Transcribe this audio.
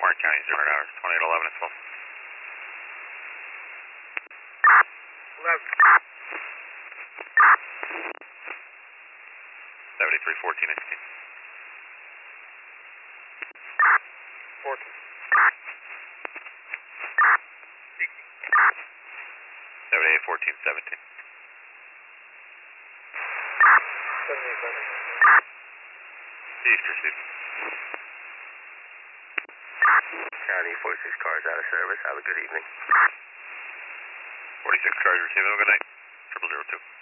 Martin County, 0 hours, 2811 as well. 11. 7314 XT. 14. 781417. 78. East received. County 46 cars out of service. Have a good evening. 46 cars receiving. Have a good night. 0002.